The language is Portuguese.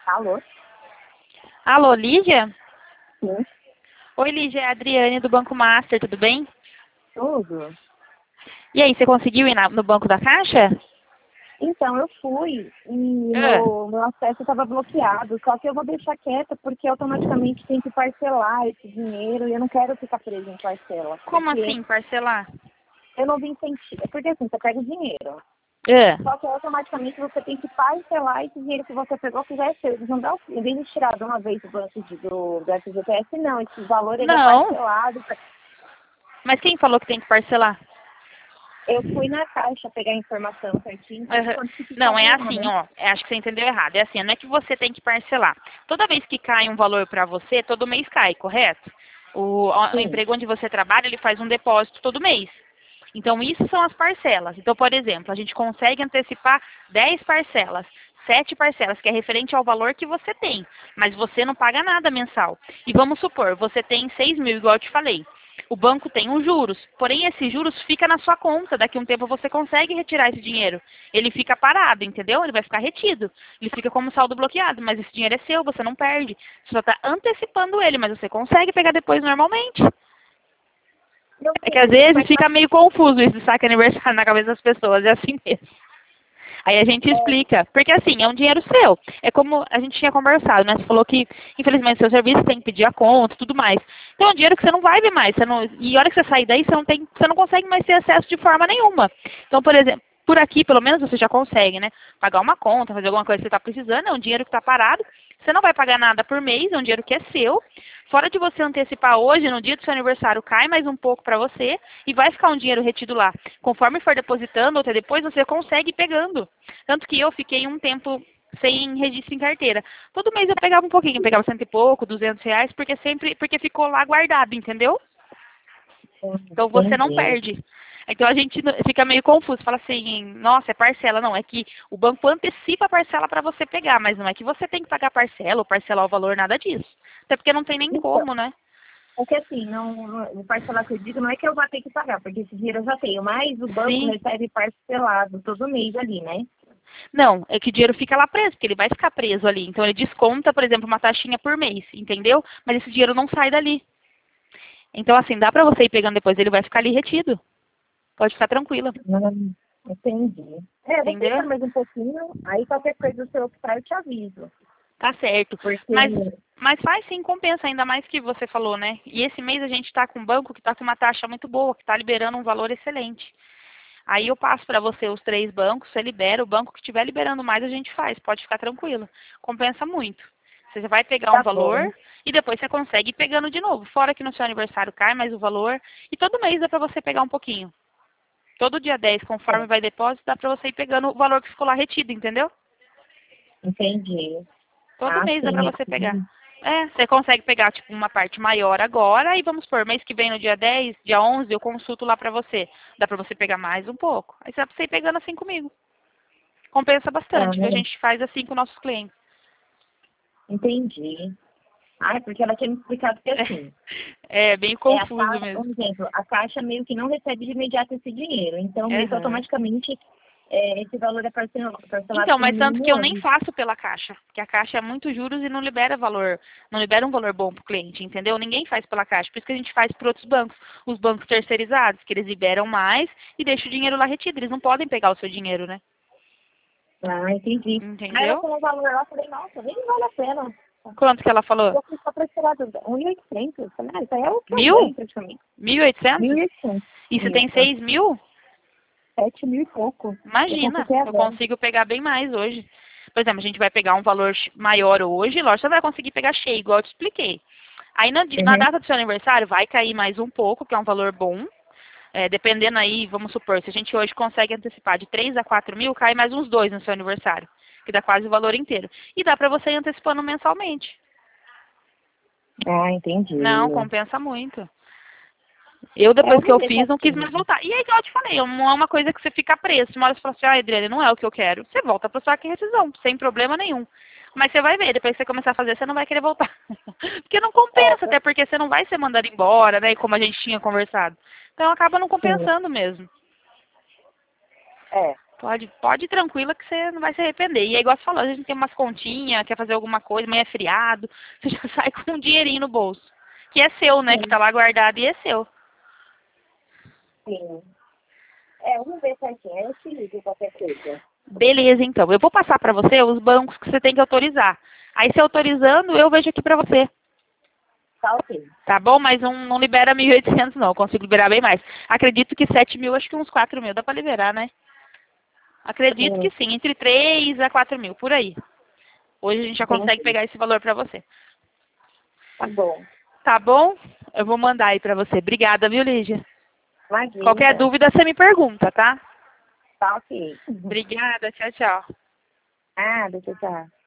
Alô? Alô, Lígia? Sim. Oi, Lígia, é a Adriane do Banco Master, tudo bem? Tudo. E aí, você conseguiu ir no Banco da Caixa? Então, eu fui e Ah, meu acesso estava bloqueado, só que eu vou deixar quieta porque automaticamente tem que parcelar esse dinheiro e eu não quero ficar preso em parcela, como porque assim, parcelar? eu não vim sentir. É porque assim, você pega o dinheiro, Ah, só que automaticamente você tem que parcelar esse dinheiro que você pegou que já é seu. Eles não dão, em vez de tirar de uma vez do banco do FGTS, não, esse valor ele é não, parcelado. mas quem falou que tem que parcelar? Eu fui na caixa pegar a informação certinho para ver Aham. quanto que Não, é ficava lá, assim, né? ó. Acho que você entendeu errado. É assim, não é que você tem que parcelar. Toda vez que cai um valor para você, todo mês cai, correto? O Sim. emprego onde você trabalha, ele faz um depósito todo mês. Então, isso são as parcelas. Então, por exemplo, a gente consegue antecipar 10 parcelas, 7 parcelas, que é referente ao valor que você tem. Mas você não paga nada mensal. E vamos supor, você tem 6 mil, igual eu te falei. O banco tem os juros, porém esses juros fica na sua conta. Daqui a um tempo você consegue retirar esse dinheiro. Ele fica parado, entendeu? Ele vai ficar retido. Ele fica como saldo bloqueado, mas esse dinheiro é seu, você não perde. Você só está antecipando ele, mas você consegue pegar depois normalmente. Eu É que às sei, vezes mas fica meio confuso isso de saque aniversário na cabeça das pessoas, é assim mesmo. Aí a gente explica, porque assim, é um dinheiro seu. É como a gente tinha conversado, né? Você falou que, infelizmente, seu serviço tem que pedir a conta e tudo mais. Então é um dinheiro que você não vai ver mais. Você não, e a hora que você sair daí, você não consegue mais ter acesso de forma nenhuma. Então, por exemplo, por aqui, pelo menos, você já consegue, né? Pagar uma conta, fazer alguma coisa que você está precisando, é um dinheiro que está parado. Você não vai pagar nada por mês, é um dinheiro que é seu. Fora de você antecipar hoje, no dia do seu aniversário, cai mais um pouco para você e vai ficar um dinheiro retido lá. Conforme for depositando, ou até depois, você consegue ir pegando. Tanto que eu fiquei um tempo sem registro em carteira. Todo mês eu pegava um pouquinho, pegava cento e pouco, R$ 200, porque ficou lá guardado, entendeu? Então você não entendi. perde. Então a gente fica meio confuso, fala assim, nossa, é parcela. Não, é que o banco antecipa a parcela para você pegar, mas não é que você tem que pagar a parcela ou parcelar o valor, nada disso. Até porque não tem nem Então, como, né? é que assim, o parcelar que eu digo não é que eu vou ter que pagar, porque esse dinheiro eu já tenho, mas o banco Sim. recebe parcelado todo mês ali, né? Não, é que o dinheiro fica lá preso, porque ele vai ficar preso ali. Então ele desconta, por exemplo, uma taxinha por mês, entendeu? Mas esse dinheiro não sai dali. Então, assim, dá pra você ir pegando depois, ele vai ficar ali retido. Pode ficar tranquila, Entendi. É, eu vou pensar entendeu? mais um pouquinho, aí qualquer coisa se eu optar eu te aviso. Tá certo. Porque, Mas faz sim, compensa, ainda mais que você falou, né? E esse mês a gente tá com um banco que tá com uma taxa muito boa, que tá liberando um valor excelente. Aí eu passo para você os 3 bancos, você libera, o banco que estiver liberando mais a gente faz, pode ficar tranquila. Compensa muito. Você vai pegar um tá valor bom. e depois você consegue ir pegando de novo. Fora que no seu aniversário cai mais o valor. E todo mês dá para você pegar um pouquinho. Todo dia 10, É, conforme vai depósito, dá para você ir pegando o valor que ficou lá retido, entendeu? entendi. Todo Ah, mês dá pra sim, você pegar. É, você consegue pegar, tipo, uma parte maior agora e vamos por mês que vem no dia 10, dia 11, eu consulto lá pra você. Dá pra você pegar mais um pouco. Aí você dá pra você ir pegando assim comigo. Compensa ah, bastante, viu? A gente faz assim com nossos clientes. entendi. Ah, é porque ela tinha me explicado que assim, É bem a confuso caixa, mesmo. um exemplo, a caixa meio que não recebe de imediato esse dinheiro. Então, meio que Aham. automaticamente esse valor é parcelado Então, por mas tanto que mínimo eu nem ano. faço pela Caixa, porque a Caixa é muito juros e não libera valor, não libera um valor bom para o cliente, entendeu? Ninguém faz pela Caixa, por isso que a gente faz por outros bancos, os bancos terceirizados, que eles liberam mais e deixam o dinheiro lá retido, eles não podem pegar o seu dinheiro, né? Ah, entendi. Aí ela Entendeu? falou o valor lá, eu falei, nossa, nem vale a pena. Quanto que ela falou? Eu fui só parcelado 1.800. Eu falei, isso aí é o que eu Mil? ganho praticamente. 1.800? 1.800. E você tem Isso. 6 mil? 7.000 e pouco. Eu Imagina, consultei eu agora. consigo pegar bem mais hoje. Por exemplo, a gente vai pegar um valor maior hoje, lógico, você vai conseguir pegar cheio, igual eu te expliquei. Aí na Uhum. data do seu aniversário vai cair mais um pouco, que é um valor bom. É, dependendo aí, vamos supor, se a gente hoje consegue antecipar de 3 a 4 mil, cai mais uns 2 no seu aniversário, que dá quase o valor inteiro. E dá pra você ir antecipando mensalmente. Ah, entendi. Não, compensa muito. Eu, É, eu depois que vou eu deixar fiz, não quis mais assim. voltar. E aí, igual eu te falei, não é uma coisa que você fica preso. Uma hora você fala assim, ah, Adriane, não é o que eu quero. Você volta para sua rescisão, sem problema nenhum. Mas você vai ver, depois que você começar a fazer, você não vai querer voltar. Porque não É, compensa, até porque você não vai ser mandado embora, né? Como a gente tinha conversado. Então acaba não sim. compensando mesmo. É. Pode ir tranquila que você não vai se arrepender. E é igual você falou, a gente tem umas continhas, quer fazer alguma coisa, amanhã é feriado, você já sai com um dinheirinho no bolso. Que é seu, né? Que tá Sim, lá guardado e é seu. sim. Vamos ver certinho. Aí eu te ligo qualquer coisa. Beleza, então. Eu vou passar pra você os bancos que você tem que autorizar. Aí, se autorizando, eu vejo aqui pra você. Tá ok. Tá bom? Mas não libera 1.800 não. Eu consigo liberar bem mais. Acredito que 7 mil, acho que uns 4 mil dá pra liberar, né? Acredito que Sim, sim. Entre 3 a 4 mil, por aí. Hoje a gente já consegue entendi. pegar esse valor pra você. Tá bom. Tá bom? Eu vou mandar aí pra você. Obrigada, viu, Lígia? Qualquer Imagina. dúvida, você me pergunta, tá? Tá ok. Obrigada. Tchau, tchau. Ah, deixa eu